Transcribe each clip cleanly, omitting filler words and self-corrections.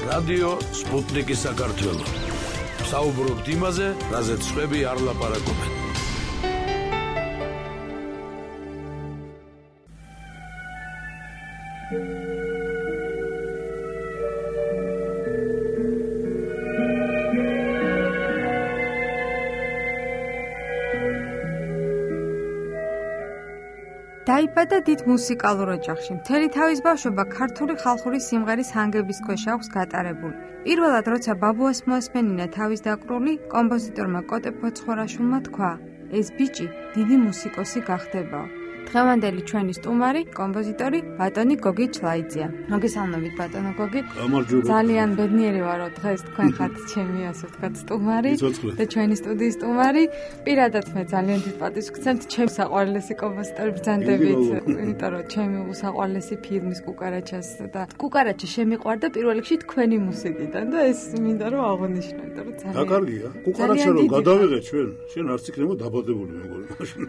რადიო სპუტნიკი საქართველო. საუბრობთ იმაზე, რაზეც სხვები არ ლაპარაკობენ. დაიბადა დიდ მუსიკალურ ოჯახში. მთელი თავის ბავშვობა ქართული ხალხური სიმღერის ჰანგების ქვეშ აქვს გატარებული. პირველად როცა ბაბუას მოასმენინა თავის დაკრული, კომპოზიტორმა კოტე ფოცხოვარაშვილმა თქვა: ეს ბიჭი დიდი მუსიკოსი გახდებაო. დღევანდელი ჩვენი სტუმარი, კომპოზიტორი ბატონი გოგი ჩლაიძეა. მოგესალმებით ბატონო გოგი. ძალიან ბედნიერი ვარ, რომ დღეს თქვენ ხართ ჩემი ასე ვთქვათ სტუმარი და ჩვენი სტუდიის სტუმარი. პირადად მე ძალიან დიდ პატივს ვგცემთ ჩემს საყვარლესი კომპოზიტორი ბრძანდებით, იმიტომ რომ ჩემი საყვარლესი ფილმის კუკარაჩას და კუკარაჩა შემიყვარდა პირველ რიგში თქვენი მუსიკიდან და ეს მინდა რომ აღვნიშნო, იმიტომ რომ ძალიან კარგია. კუკარაჩა რომ გადავიღეთ ჩვენ, შენ არც იქნება დაბადებული მეგონი მაშინ.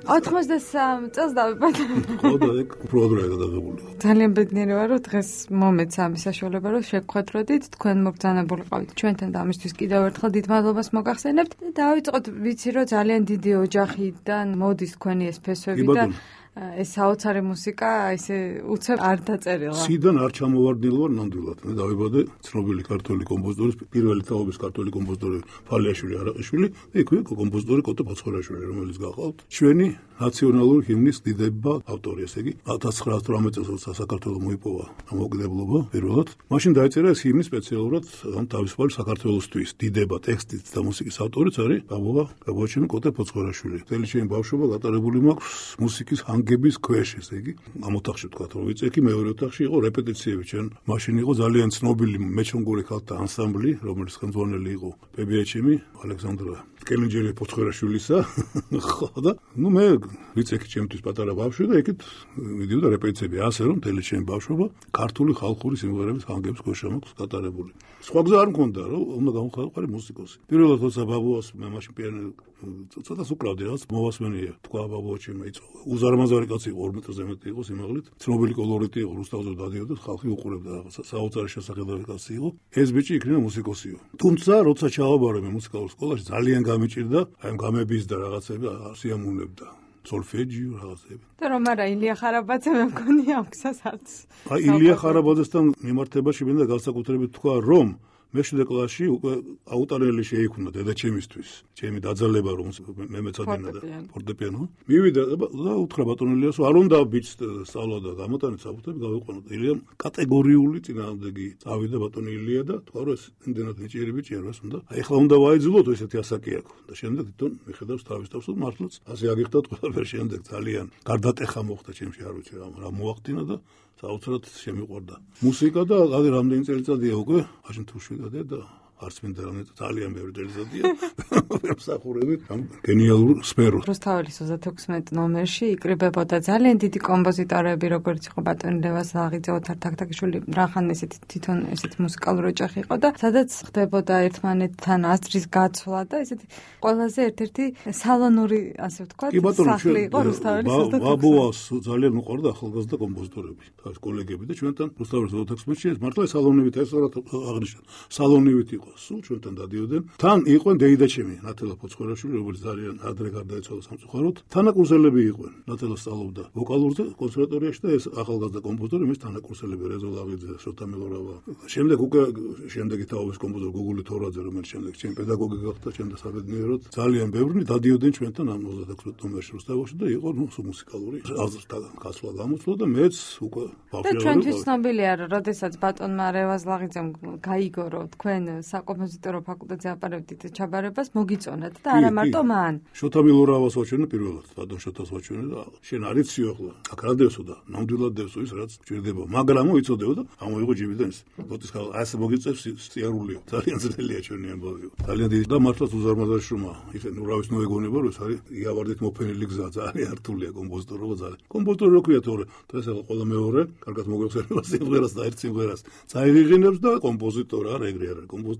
83 წელს დავიბადე. ხო და ეგ უბრალოდ რა გადაღებული. ძალიან ბედნიერი ვარ, რომ დღეს მომეც ამის საშუალება, რომ შეგხვედროდით, თქვენ მობრძანებული ყავით ჩვენთან და ამისთვის კიდევ ერთხელ დიდ მადლობას მოგახსენებთ. დავიწყოთ, ვიცი რომ ძალიან დიდი ოჯახიდან მოდის თქვენი ეს ფესვები და ეს საოცარი მუსიკა ესე უცებ არ დაწერილა. სიდან არ ჩამოვარდნილ ვარ ნამდვილად. მე დავიბადე ცნობილი ქართული კომპოზიტორის, პირველი თაობის ქართული კომპოზიტორი ფალიაშვილი არაყიშვილი, იქვე კომპოზიტორი კოტე ფოცხოვარაშვილი, რომელიც გახლავთ. ჩვენი ნაციონალური ჰიმნის დიდება ავტორი, ესე იგი 1918 წელს როცა საქართველოს მოიპოვა დამოუკიდებლობა პირველად, მაშინ დაიწერა ეს ჰიმნი სპეციალურად ამ თავისუფალი საქართველოსთვის. დიდება ტექსტით და მუსიკის ავტორიც არის ბაბუაჩემი კოტე ფოცხოვარაშვილი. მთელი ჩემი ბავშვობა გატარებული მაქვს მუსიკის ჰანგების ქვეშ, ესე იგი, ამ ოთახში ვთქვა, რომ ვიცი, მეორე ოთახში იყო რეპეტიციები, ჩვენ მაშინ იყო ძალიან ცნობილი მეჩონგური ხალხთა ანსამბლი, რომელიც ხელმძღვანელი იყო პებიაჩემი ალექსანდრა კელინჯერი ფოცხოვარაშვილისა, ხო და მე ვიცი, ჩემთვის პატარა ბავშვი და იქით მიდიოდა რეპეტიციები, ასე რომ მთელი ჩემი ბავშვობა ქართული ხალხური სიმღერების ჰანგების ქვეშ მაქვს გატარებული. სხვა გზა არ მქონდა, რომ უნდა გამოვიყარე მუსიკოსი. პირველად როცა ბაბუას მე მაშინ პიანინო ცოტას უკრავდი რაღაც მოვასმენია, თქვა ბაბუაჩემი იწვა. უზარმაზარი კაცი იყო, 2 მეტრზე მეტი იყო სიმაღლით, ცნობილი კოლორიტი იყო, რუსთავზე დადიოდა, ხალხი უყურებდა რაღაცა, საოცარი შესაძლებელი კაცი იყო. ეს ბიჭი იქნება მუსიკოსიო. თუმცა როცა ჩავაბარე მე მუსიკალურ სკოლაში, ძალიან გამიჭირდა, აი ამ გამების და რაღაცები სიამოვნებდა. სოლფეჯიო რაღაცები. და რომ არა ილია ხარაბაძე მე მგონია აქვსას არც. აი ილია ხარაბაძესთან მიმართებაში მინდა განსაკუთრებით თქვა, რომ მეშვიდე კლასში უკვე აუტარელი შეიქმნა დედაჩემისთვის. ჩემი დაძალება რომ მე მეცადინა და ფორტეპიანო. მივიდა და უთხრა ბატონ ილიას, არ უნდა ბიჭს სწავლა და გამოტანის საფუძვლები გავიყვანოთ. ილიამ კატეგორიული წინააღმდეგი წავიდა ბატონ ილია და თქვა რომ ეს იმდენად ნიჭიერი ბიჭია, რომ ეს უნდა. აი ახლა უნდა ვაიძულოთ, ესეთი ასაკი აქვს. და შემდეგ თვითონ მიხედავს თავის თავს და მართლაც ასე აგიხდათ ყველაფერი შემდეგ ძალიან გარდატეხა მოხდა ჩემში, არ ვიცი რა მოახდინა და საოცრად შემიყვარდა მუსიკა და აი რამდენი წელიწადია უკვე, მაშინ თუ შვიდადია და არც მინდა რომ ძალიან ბევრი წელიწადია მსახურებით ამ გენიალურ სფეროს. რუსთაველის 36 ნომერში იკრიბებოდა ძალიან დიდი კომპოზიტორები, როგორც იყო ბატონი ლევას ლაღიძე, ოთარ თაქთაქიშვილი, რახან ესეთი თვითონ ესეთი მუსიკალური ოჯახი იყო და სადაც ხდებოდა ერთმანეთთან აზრის გაცვლა და ესეთი ყველაზე ერთ-ერთი სალონური, ასე ვთქვათ, სახლი იყო რუსთაველის 36. ბაბუას ძალიან უყვარდა ახალგაზრდა კომპოზიტორები, თავის კოლეგები და ჩვენთან რუსთაველის 36-ში მართლა სალონივით ეს რა აღნიშნა. სალონივით იყო სულ ჩვენთან დადიოდნენ. თან იყვნენ დეიდაჩემი ნათელა ფოცხოვარაშვილი, რომელიც ძალიან ადრე გარდაეცვალა სამწუხაროდ. თანაკურსელები იყვნენ. ნათელა სწავლობდა ვოკალურ კონსერვატორიაში და ეს ახალგაზრდა კომპოზიტორი, მის თანაკურსელები რეზო ლავიძე, შოთა მელორავა. შემდეგ უკვე შემდეგი თაობის კომპოზიტორი გუგული თორაძე, რომელიც შემდეგ ჩემი პედაგოგი გახდა, ჩემთან საბედნიეროდ. ძალიან ბევრი დადიოდნენ ჩვენთან ამ 36 ნომერში რუსთავში და იყო მუსიკალური აზრთა გაცვლა გამოცვლა და მეც უკვე ბავშვი. და ჩვენთვის ცნობილია, რომ როდესაც ბატონმა ლევას ლაღიძემ გაიგო, რომ თქვენ საკომპოზიტორო ფაკულტეტზე აპარებდით ჩაბარებას, მოგიწონათ და არა მარტო მან. შოთა მილორავას ვაჩვენე პირველად, ბატონ შოთას ვაჩვენე და შენ არიცი ახლა. აქ რა დევსო და ნამდვილად დევსო ის რაც ჭირდება, მაგრამ მოიწოდეო და ამოიღო ჯიბიდან ის. ბოტის ხალ ასე მოგიწევს სიარულიო. ძალიან ძნელია ჩვენი ამბავი. ძალიან დიდი და მართლაც უზარმაზარი შრომა. ისე ნურავის მოეგონება, რომ ეს არის იავარდით მოფენილი გზა, ძალიან რთულია კომპოზიტორობა ძალიან. კომპოზიტორი რო ქვია თორე, დღეს ახლა ყველა მეორე, კარგად მოგეხსენება სიმღერას და ერთ სიმღერას. წაიღიღინებს და კომპოზიტორი არა ეგრე არა. კომპოზიტორი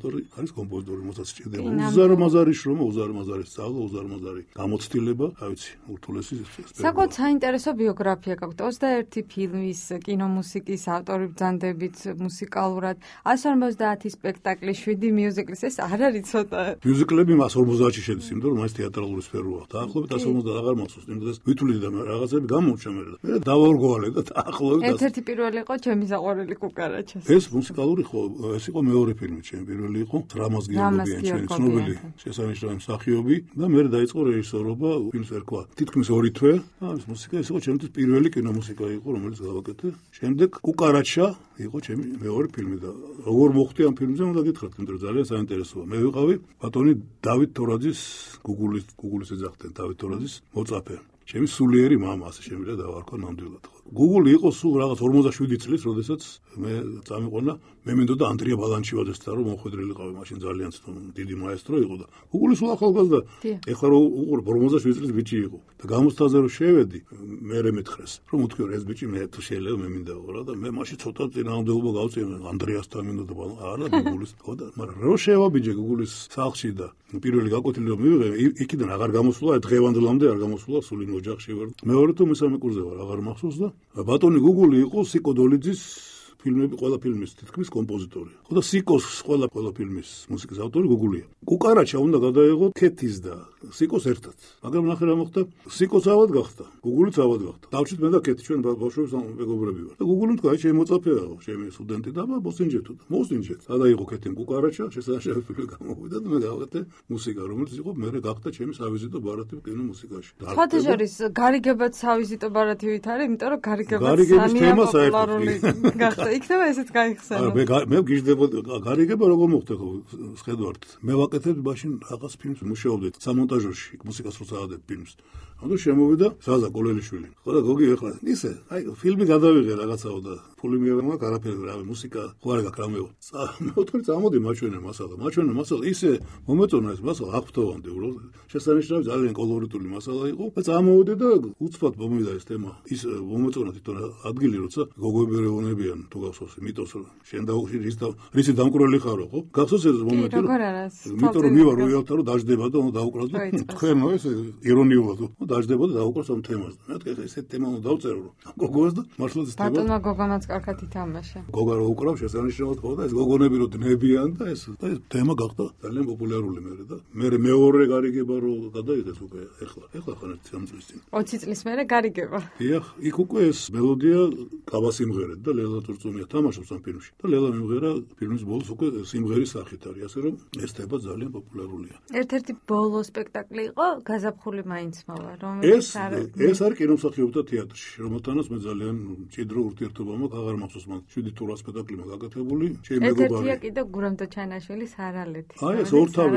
ავტორი არის კომპოზიტორი, მოსაც სჭირდება უზარმაზარი შრომა, უზარმაზარი სწავლა, უზარმაზარი გამოცდილება, რა ვიცი, ურთულესი საკუთარ საინტერესო ბიოგრაფია გაქვთ 21 ფილმის, კინომუსიკის ავტორი ბრძანდებით მუსიკალურად 150 სპექტაკლი, 7 მიუზიკლის, ეს არ არის ცოტა. მიუზიკლები მას 50-ში შედის, იმიტომ რომ მას თეატრალური სფეროა. დაახლოებით 150 აღარ მახსოვს, იმიტომ რომ ვითვლი და რაღაცები გამორჩა მე. მე დავარგოვალე და დაახლოებით ერთ-ერთი პირველი იყო ჩემი საყვარელი კუკარაჩა. ეს მუსიკალური ხო, ეს იყო მეორე ფილმი, ჩემი პირველი იყო რამაზ გიორგობიანი, ჩემი ცნობილი შესანიშნავი მსახიობი და მე დაიწყო რეჟისორობა, ფილმს ერქვა თითქმის 2 თვე. ეს მუსიკა ეს იყო ჩემთვის პირველი კინომუსიკა იყო, რომელიც გავაკეთე. შემდეგ კუკარაჩა იყო ჩემი მეორე ფილმი და როგორ მოხდი ამ ფილმზე უნდა გითხრათ, იმიტომ რომ ძალიან საინტერესოა. მე ვიყავი ბატონი დავით თორაძის გუგულის ეძახდნენ დავით თორაძის მოწაფე. ჩემი სულიერი მამა, ასე შემიძლია დავარქვა ნამდვილად. გუგული იყო სულ რაღაც 47 წლის, როდესაც მე წამიყვანა, მე მინდოდა ანდრია ბალანჩივაძესთან რომ მოხვედრილიყავი, მაშინ ძალიან დიდი მაესტრო იყო და გუგული სულ ახალგაზრდა. ეხლა რომ უყურებ 47 წლის ბიჭი იყო და გამოსთაზე რომ შევედი, მე მეთხრეს, რომ უთქვი რომ ეს ბიჭი მე თუ შეიძლება მე მინდა ვიყო და მე მაშინ ცოტა წინააღმდეგობა გავწიე ანდრიასთან მინდოდა არა გუგულის ხო და მაგრამ რო შევაბიჯე გუგულის სახლში და პირველი გაკვეთილი რომ მივიღე, იქიდან აღარ გამოსულა, დღევანდლამდე არ გამოსულა, სულ იმ ოჯახში ვარ. მეორე თუ მესამე კურსზე ვარ, აღარ მახსოვს და ბატონი გუგული იყო სიკო დოლიძის ფილმები ყველა ფილმის თითქმის კომპოზიტორი. ხო და სიკოს ყველა ფილმის მუსიკის ავტორი გუგულია. კუკარაჩა უნდა გადაეღო ქეთის და სიკოს ერთად. მაგრამ ნახე რა მოხდა, სიკოს ავად გახდა, გუგულიც ავად გახდა. დავჭით მე და ქეთი ჩვენ ბავშვებს მეგობრები ვარ. და გუგული თქვა, აი შემოწაფეაო, ჩემი სტუდენტი და მოსინჯეთო და მოსინჯეთ. სადაიღო ქეთი კუკარაჩა, შესაძლოა ფილმი გამოვიდა და მე გავაკეთე მუსიკა, რომელიც იყო მე გახდა ჩემი savizito ბარათი კინომუსიკაში. ხოთეჟორის გარიგებად savizito ბარათივით არის, იმიტომ რომ გარიგებად თემა პოპულარული გახდა. იქნება ესეც გაიხსენო. მე გიждდებოდი გარიგება როგორ მოხდა ხო სხედვართ. მე ვაკეთებ მაშინ რაღაც ფილმს მუშაობდით სამონტაჟოში, მუსიკას რო წავადებ ფილმს. ანუ შემოვიდა ზაზა კოლელიშვილი. ხო და გოგი ეხლა ისე, აი ფილმი გადავიღე რაღაცაო და ფული მივიღე, არაფერი რავი, მუსიკა ხო არ გაკრამეო. მე ვთქვი წამოდი მაჩვენე მასალა. ისე მომეწონა ეს მასალა აფთოვანდი, რომ შესანიშნავი ძალიან კოლორიტული მასალა იყო. და წამოვიდე და უცბად მომიდა ეს თემა. ის მომეწონა თვითონ ადგილი, როცა გოგოები რეონებიან თუ გახსოვს მიტოს შენ დაუხში რისი დამკვრელი ხარო ხო? გახსოვს ეს მომენტი რომ იმიტომ რომ მივარ როიალთან რომ დაждდება და უნდა დაუკრას და თქვენო ეს ირონიულად დაждდება და დაუკრას ამ თემას. მე თქვი ესე თემა უნდა დავწერო რომ გოგოას და მართლაც ეს თემა ბატონმა გოგონაც კარგად ითამაშა. გოგა რო უკრავ შესანიშნავად ხო და ეს გოგონები რო დნებიან და ეს თემა გახდა ძალიან პოპულარული მე და მე მეორე გარიგება რო გადაიღეს უკვე ეხლა ხან 3 წლის წინ 20 წლის მერე გარიგება. დიახ, იქ უკვე ეს მელოდია კაბა სიმღერად და ლელა თურწუმია თამაშობს ამ ფილმში. და ლელა მიმღერა ფილმის ბოლოს უკვე სიმღერის სახით არის, ასე რომ ეს თემა ძალიან პოპულარულია. ერთ-ერთი ბოლო სპექტაკლი იყო გაზაფხული მაინც მოვა, რომელიც ეს არის კინომსახიობთა თეატრში, რომელთანაც მე ძალიან მჭიდრო ურთიერთობა მაქვს, აღარ მახსოვს მან 7 თუ 8 სპექტაკლი მაქვს გაკეთებული. ჩემი მეგობარი. ერთ-ერთია კიდე გურამტო ჩანაშვილის არალეთი. აი ეს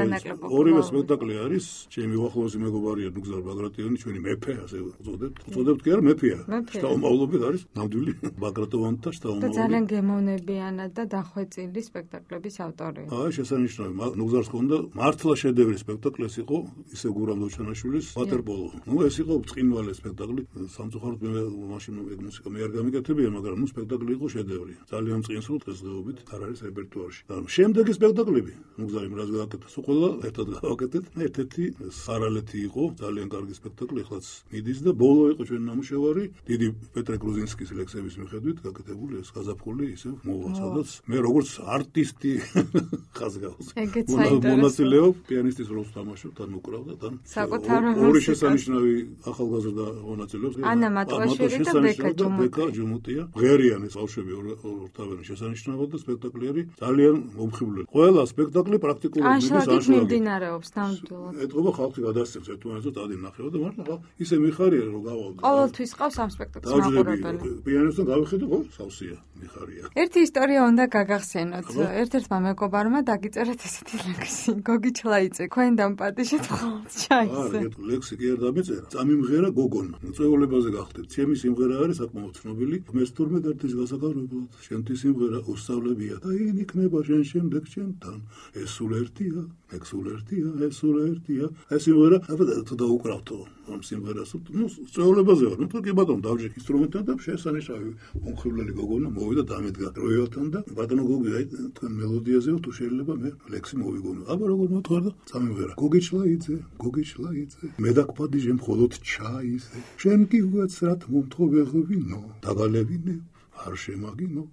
ორივე სპექტაკლი არის, ჩემი უახლოესი მეგობარია ნუგზარ ბაგრატიონი, ჩვენი მეფე, ასე უწოდებთ კი არა მეფეა. შტაუმავლობით არის ნამდვილი ბაგრატოვანთა შტაუმავლობით. ძალიან გემოვნებიანად და დახვეწილი სპექტაკლების ავტორია. აი შესანიშნავი, ნუგზარს ჰქონდა მართლა შედევრი სპექტაკლი ეს იყო, ისე გურამტო ჩანაშვილის ვატერპოლო. ნუ ეს იყო ბრწყინვალე სპექტაკლი, სამწუხაროდ მე მაშინ მუსიკა მე არ გამიკეთებია, მაგრამ ნუ სპექტაკლი იყო შედევრი. ძალიან წინსულ დღესდღეობით არ არის რეპერტუარში. და შემდეგი სპექტაკლები, ნუგზარი რაც გააკეთა, სულ ყველა ერთად გავაკეთეთ. ერთ-ერთი არალეთი იყო, ძალიან კარგი სპექტაკლი, ეხლაც მიდის და ბოლო იყო ჩვენი ნამუშევარი, დიდი პეტრე გრუზინსკის ლექსების მიხედვით გაკეთებული ეს გაზაფხული ისე მოვა, სადაც მე როგორც არტისტი ხაზგავს. მონაწილეობ, პიანისტის როლს თამაშობ, თან უკრავ და თან ორი შესანიშნავი ახალგაზრდა მონაწილეობს. ანა მატყუაშვილი და ბეკა ჯუმუტია. ღერიანის ბავშვები ორთავიანი შესანიშნავად და სპექტაკლი არის ძალიან მომხიბვლელი. ყველა სპექტაკლი პრაქტიკულად მიმდინარეობს ნამდვილად. ეთქობა ხალხი გადასცემს ერთმანეთს და დადი ნახევა და მართლა ისე მიხარია რომ გავავდი. ყოველთვის ყავს ამ სპექტაკლს მაყურებელი. პიანისტთან გავიხედე ხო? სავსეა, მიხარია. ერთი ისტორია უნდა გაგახსენოთ. ერთ-ერთმა მეგობარმა დაგიწერეთ ესეთი ლექსი. გოგი ჩლაიწე, ქვენ დამპატიშეთ ხოლმე ჩაისე. ლექსი კი არ დამეწერა. წამიმღერა გოგონმა. მოწვეულებაზე გახდეთ. ჩემი სიმღერა არის საკმაოდ ცნობილი. ღმერთს თურმე დარდის გასაკარებლად. შენთვის სიმღერა უსწავლებია და ინ იქნება შენ შემდეგ ჩემთან. ეს სულ ერთია, ეს სულ ერთია, ეს სულ ერთია. ეს სიმღერა აბა თუ დაუკრავთო. ამ სიმღერას, სწავლებაზე ვარ, თუ კი ბატონო დავჯერ ინსტრუმენტთან და შესანიშნავი მომხიბვლელი გოგონა მოვიდა დამედგა როიალთან და ბატონო გოგი აი თქვენ მელოდიაზე თუ შეიძლება მე ლექსი მოვიგონო. აბა როგორ მოთხოვარ და წამივღერა. გოგიჩლაიძე, მე დაგფადიჟე მხოლოდ ჩაიზე. შენ კი უაცრად მომთხოვე ღვინო, დაგალევინე არ შემაგინო.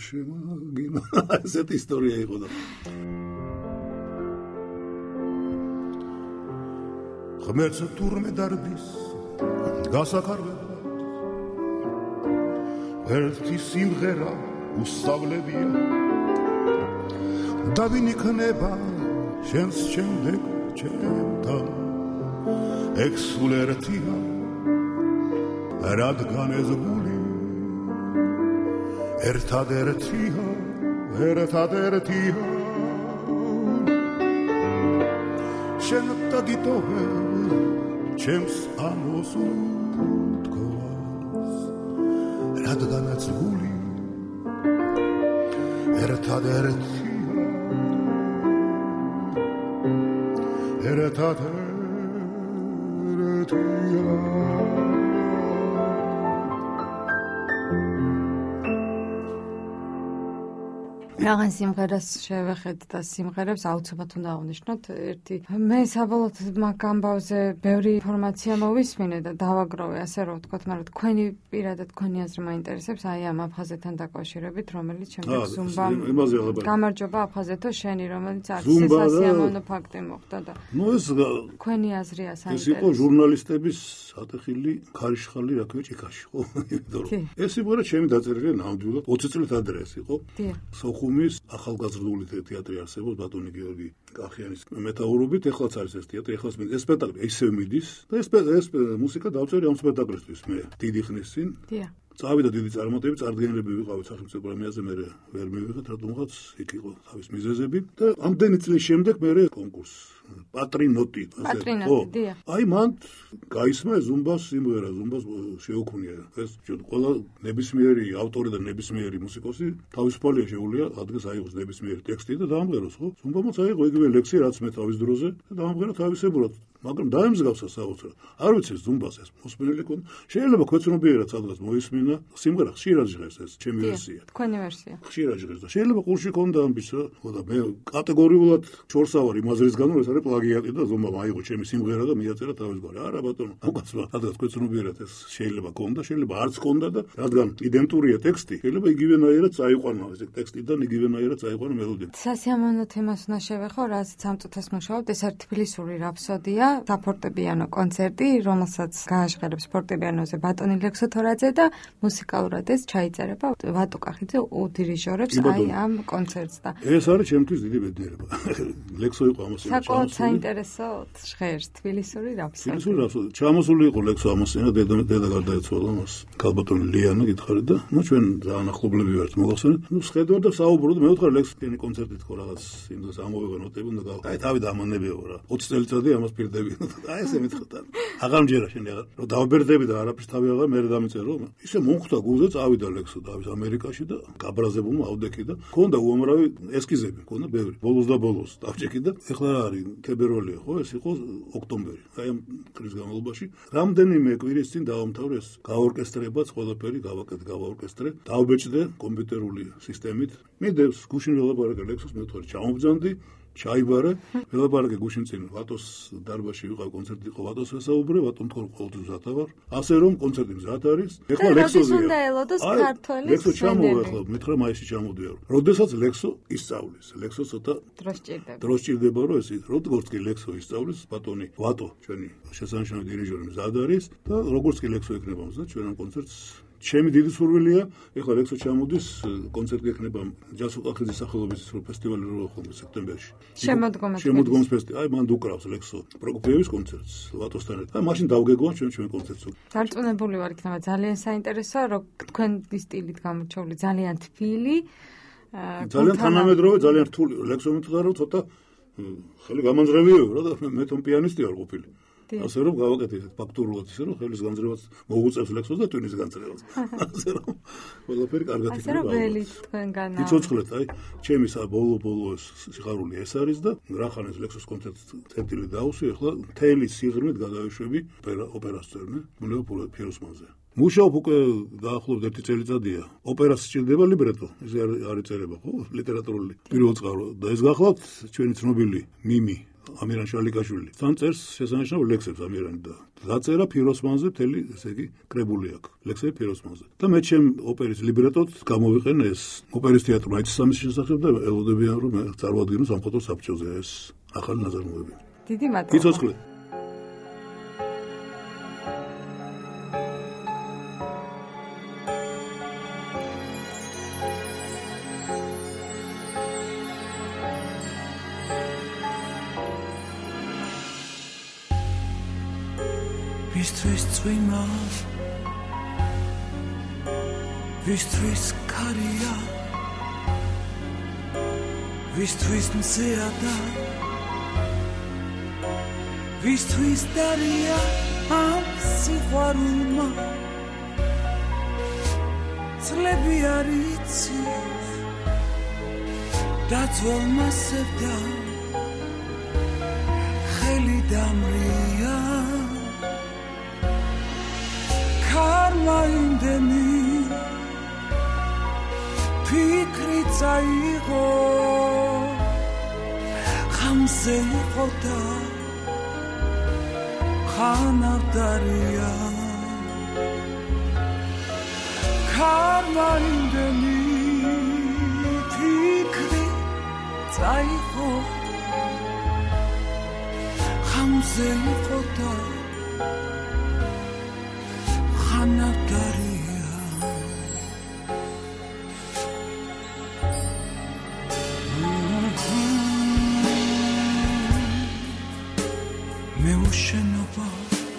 ესეთი ისტორია იყო და ღმერთს თურმე დარდის გასაკარგებლად ერთი სიმღერა უსწავლებია და ვინ იქნება შენს შემდეგ ჩემთან ეგ სულ ერთია რადგან ეს გული ერთადერთია შენ დაგიტოვე ჩემს ამოს უთქვას რადგანაც გული ერთადერთია რაღაც სიმღერას შევეხეთ და სიმღერებს აუცილებლად უნდა აღნიშნოთ. ერთი მე საბოლოოდ მაგ ამბავზე ბევრი ინფორმაცია მოვისმინე და დავაგროვე, ასე რომ ვთქვათ, მაგრამ თქვენი პირადად თქვენი აზრი მაინტერესებს აი ამ აფხაზეთთან დაკავშირებით, რომელიც შემდეგ ზუმბამ გამარჯობა აფხაზეთო შენი, რომელიც არის სასიამოვნო ფაქტი მოხდა და თქვენი აზრია საინტერესო. ეს იყო ჟურნალისტების ატეხილი ქარიშხალი რაკე ჭიქაში, ხო? ეს სიმღერა ჩემი დაწერილია ნამდვილად 20 წლით ადრე ეს იყო. სოხუმის ახალგაზრდული თეატრი არსებობს ბატონი გიორგი კახიანის მეტაურობით, ეხლაც არის ეს თეატრი, ეხლაც ეს სპექტაკლი ისევ მიდის და ეს მუსიკა დავწერე ამ სპექტაკლისთვის მე დიდი ხნის წინ. წავიდა დიდი წარმატები, წარდგენილები ვიყავით სახელმწიფო პრემიაზე, მე ვერ მივიღეთ, რატომღაც იქ იყო თავის მიზეზები და ამდენი წლის შემდეგ მე კონკურსი პატრინოტი, აი მან გაისმა ზუმბას სიმღერა, ზუმბას შეუქმნია. ეს ყველა ნებისმიერი ავტორი და ნებისმიერი მუსიკოსი თავისუფალია შეუძლია ადგეს აიღოს ნებისმიერი ტექსტი და დაამღეროს, ხო? ზუმბამაც აიღო იგივე ლექსი, რაც მე თავის დროზე და დაამღერა თავისებურად. მაგრამ დაემსგავსა საოცრად. არ ვიცი ზუმბას ეს მოსმენელი კონ. შეიძლება ქვეცნობიერად სადღაც მოისმინა სიმღერა ხშირად ჟღერს ეს ჩემი ვერსია. თქვენი ვერსია. ხშირად ჟღერს და შეიძლება ყურში კონდა ამბის რა. ხო და მე კატეგორიულად ჩორსავარ იმ აზრისგან რომ ეს არის პლაგიატი და ზუმბამ აიღო ჩემი სიმღერა და მიაწერა თავის გვარი. არა ბატონო, უკაცრა სადღაც ქვეცნობიერად ეს შეიძლება კონდა, შეიძლება არც კონდა და რადგან იდენტურია ტექსტი, შეიძლება იგივენაირად წაიყვანა ეს ტექსტი და იგივენაირად წაიყვანა მელოდია. სასიამოვნო თემას უნდა შევეხო, რაც ამ წუთას მუშაობთ, ეს არის თბილისური რაფსოდია. საფორტეპიანო კონცერტი, რომელსაც გააჟღერებს ფორტეპიანოზე ბატონი ლექსო თორაძე და მუსიკალურად ეს ჩაიწერება ვატო კახიძე უდირიჟორებს აი ამ კონცერტს და ეს არის ჩემთვის დიდი ბედნიერება. ლექსო იყო ამასინა. საკმაოდ საინტერესო ჟღერს თბილისური რაფსოდი. ჩამოსული იყო ლექსო ამასინა, დედა გარდაეცვალა მას. ქალბატონი ლიანა გითხარი და ნუ ჩვენ ძალიან ახლობლები ვართ მოგახსენეთ. ნუ შედვარ და საუბრობ მე ვთქვა ლექსიანი კონცერტი თქო რაღაც იმ დროს ამოვიღო ნოტები და აი თავი დამანებიო რა. 20 წელიწადი ამას პირდები. აი ესე მითხოთან. აღარ მჯერა შენ აღარ. რომ დავბერდები და არაფერს თავი აღარ მე დამიწერო. ისე მომხვდა გულზე წავიდა ლექსო დავის ამერიკაში და გაბრაზებულმა ავდექი და მქონდა უამრავი ესკიზები, მქონდა ბევრი. ბოლოს და ბოლოს დავჭეკი და ეხლა რა არის თებერვალია ხო? ეს იყო ოქტომბერი. აი ამ წლის განმავლობაში რამდენიმე კვირის წინ დავამთავრე ეს გაორკესტრებაც ყველაფერი გავაორკესტრე. დავბეჭდე კომპიუტერული სისტემით. მიდევს გუშინ ველაპარაკე ლექსოს მე ვთქვი ჩამოვბრძანდი ჩაიბარე, ველაპარაკე გუშინ წინ ვატოს დარბაზში ვიყავ კონცერტი იყო ვატოს ვესაუბრე, ვატომ თქო ყოველთვის მზად ვარ. ასე რომ კონცერტი მზად არის. ეხლა ლექსოზია. უნდა ელოდოს ქართველის ლექსო ჩამოვა ეხლა, მითხრა მაისში ჩამოდიარო. როდესაც ლექსო ისწავლის, ლექსო ცოტა დროს ჭირდება რომ ეს როგორც კი ლექსო ისწავლის, ბატონი ვატო ჩვენი შესანიშნავი დირიჟორი მზად არის და როგორც კი ლექსო იქნება მზად ჩვენ ამ კონცერტს ჩემი დიდი სურვილია, ეხლა ლექსო ჩამოდის, კონცერტი ექნება ჯასო კახიძის სახელობის ფესტივალი რო ხომ სექტემბერში. შემოდგომის ფესტივალი. აი მან უკრავს ლექსო პროკოფიევის კონცერტს ვატოსთან ერთად. მაშინ დავგეგმავ ჩვენ კონცერტს. დარწმუნებული ვარ იქნება ძალიან საინტერესო, რომ თქვენი სტილით გამორჩეული ძალიან თბილი, ძალიან თანამედროვე, ძალიან რთული ლექსო მითხარ რომ ცოტა ხელი გამანძრევიო რა და მე თვითონ პიანისტი ვარ ყოფილი. ასე რომ გავაკეთეთ ფაქტურულად ისე რომ ხელის განძრევაც მოუწევს ლექსოს და ტვინის განძრევაც. ასე რომ ყველაფერი კარგად იქნება. ასე რომ ველით თქვენგანა. იცოცხლეთ, აი, ჩემი ბოლო სიხარული ეს არის და რახანეს ლექსოს კონცერტი დაუსვი, ახლა მთელი სიღრმით გადავეშვები ოპერას წერნე, მუნეო ფიროსმანზე. მუშაობ უკვე დაახლოებით 1 წელიწადია. ოპერას სჭირდება ლიბრეტო, ეს არ იწერება, ხო? ლიტერატურული პირველწყარო და ეს გახლავთ ჩვენი ცნობილი მიმი ამირან შალიკაშვილი. თან წერს შესანიშნავ ლექსებს ამირანი და დაწერა ფიროსმანზე მთელი, ესე იგი, კრებული აქვს. ლექსები ფიროსმანზე. და მე ჩემ ოპერის ლიბრეტოდ გამოვიყენე ეს ოპერის თეატრმა იცის შესახებ და ელოდებიან რომ წარმოადგინო სამხატვრო საბჭოზე ეს ახალი ნაწარმოები. დიდი მადლობა. იცოცხლეთ. Vistvis წვიმა Vistvis ქარია Vistvis მზეა და Vistvis დარია ამ სიყვარულმა წლები არ იცის და ძველმა სევდა ხელი დამრია Karma indeni Fikri წაიღო ხამზე იყო და ხანავდარია Karma indeni Fikri წაიღო ხამზე იყო და Anataria Me ushenova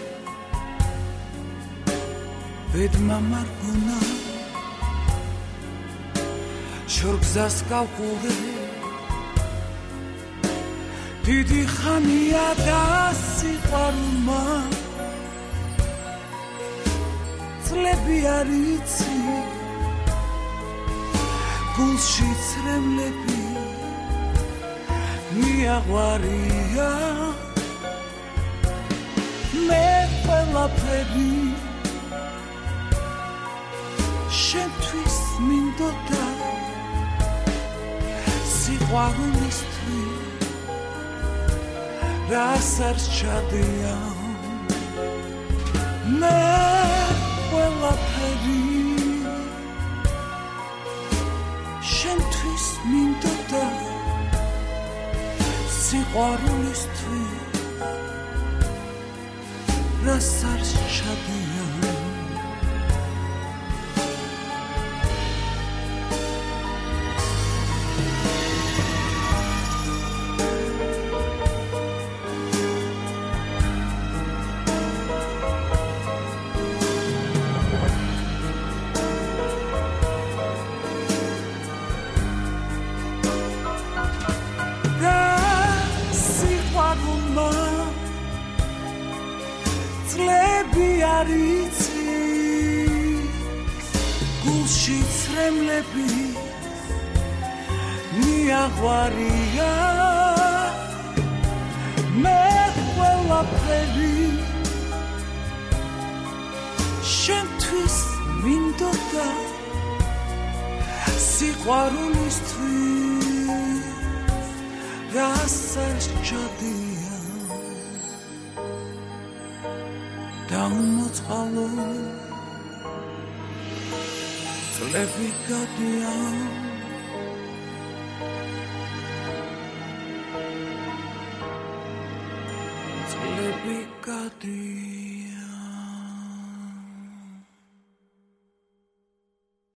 Vedma marguna Shorgzas kavqure Didi khania da siqarulma Წლები არ იცი გულში ცრემლები მიაღვარია მე ყველაფერი შენთვის მინდოდა სიყვარულისთვის რას არ ჩადია მე ყველაფერი შენთვის მინდოდა სიყვარულისთვის რას არ ჩადია გულში ცრემლები მიაღვარია მე ყველაფერი შენთვის მინდოდა სიყვარულისთვის რას არ ჩადია დამოწყალო წლები გადიან წლები გადიან